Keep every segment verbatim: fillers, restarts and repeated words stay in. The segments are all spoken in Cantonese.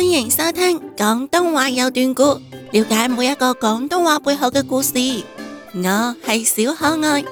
歡迎收聽廣東話有段故，了解每一個廣東話背後嘅故事。我係小可愛。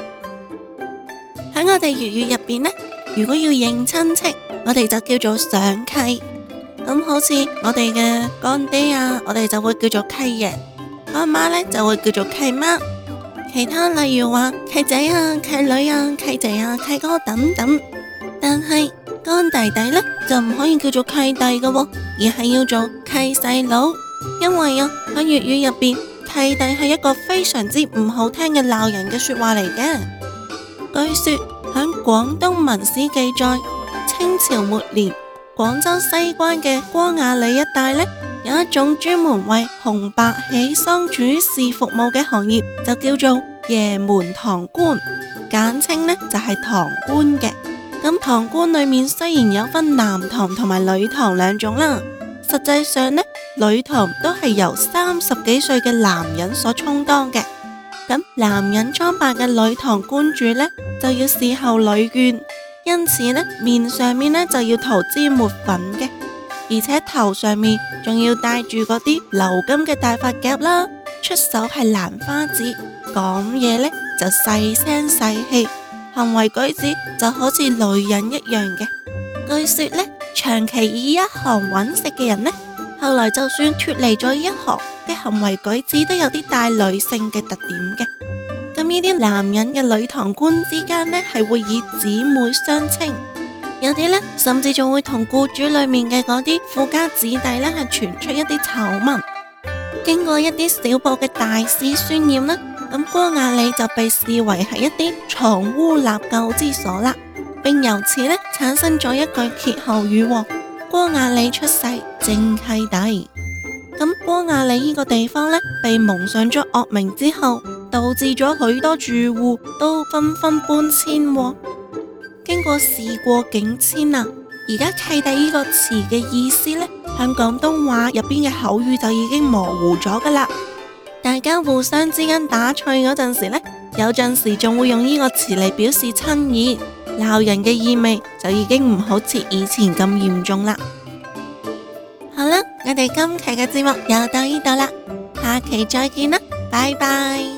喺我哋粵語入邊呢，如果要認親戚，我哋就叫做上契。咁好似我哋嘅乾爹啊，我哋就會叫做契爺；乾媽呢就會叫做契媽。其他例如話契仔啊、契女啊、契姐啊、契哥等等。但係乾弟弟呢就唔可以叫做契弟嘅喎，而係要做契細佬。因為啊喺粵語入邊，契弟係一個非常之唔好聽嘅鬧人嘅說話嚟嘅。據說響廣東文史記載，清朝末年廣州西關嘅郭雅里一帶呢，有一種專門為紅白喜喪主事服務嘅行業，就叫做爺門堂倌，簡稱呢就係堂倌嘅。咁堂倌裏面雖然有分男堂同埋女堂兩種啦，實際上呢，女堂都係由三十幾歲嘅男人所充當嘅。咁男人裝扮嘅女堂倌主呢，就要侍候女眷，因此呢，面上面呢就要塗脂抹粉嘅，而且頭上面仲要戴住嗰啲鎏金嘅大髮夾啦，出手係蘭花指，講嘢呢就細聲細氣，行為舉止就好似女人一樣嘅。據說呢，長期以一行揾食嘅人呢，後來就算脫離咗一行嘅行為舉止都有啲帶女性嘅特點嘅。咁呢啲男人嘅女堂倌之間呢，係會以姊妹相稱，有啲呢，甚至仲會同僱主裏面嘅嗰啲富家子弟呢，係傳出一啲醜聞。經過一啲小報嘅大肆渲染呢，咁郭雅里就被視為係一啲藏污納垢之所啦，並由此呢產生咗一句歇後語：郭雅里出世正契弟。咁郭雅里呢個地方呢，被蒙上咗惡名之後，導致咗許多住戶都紛紛搬遷。經過事過境遷啊，而家契弟呢個詞嘅意思呢，喺廣東話入邊嘅口語就已經模糊咗噶啦。大家互相之間打趣嗰陣時呢，有陣時仲會用呢個詞嚟表示親熱，鬧人嘅意味就已經唔好似以前咁嚴重啦。好啦，我哋今期嘅節目又到呢度啦，下期再見啦，拜拜。